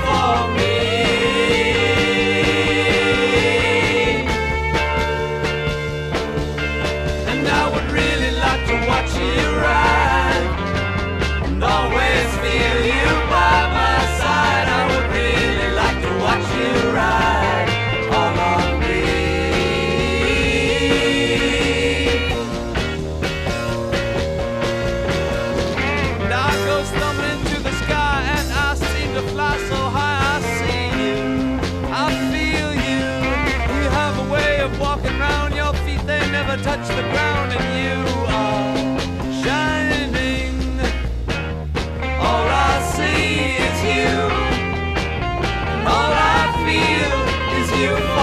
for me. And I would really like to watch you ride and always feel you by my side. I would really like to watch you ride all on me. And I go stumbling to the sky and I seem to fly so high. I see you, I feel you. You have a way of walking round, your feet they never touch the ground, and you are shining. All I see is you, and all I feel is you.